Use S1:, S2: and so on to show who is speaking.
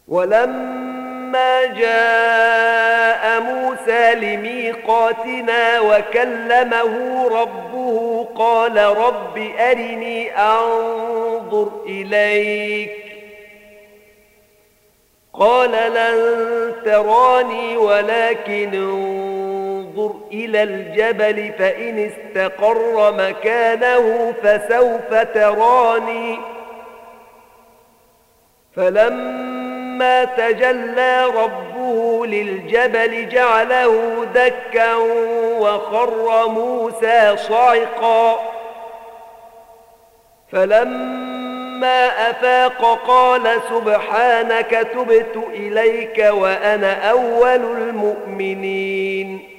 S1: ولما جاء موسى لميقاتنا وكلمه ربه قال رب أرني أنظر إليك قال لن تراني ولكن انظر إلى الجبل فإن استقر مكانه فسوف تراني فلما تجلى ربه للجبل جعله دكا وخر موسى صعقا فلما أفاق قال سبحانك تبت إليك وأنا أول المؤمنين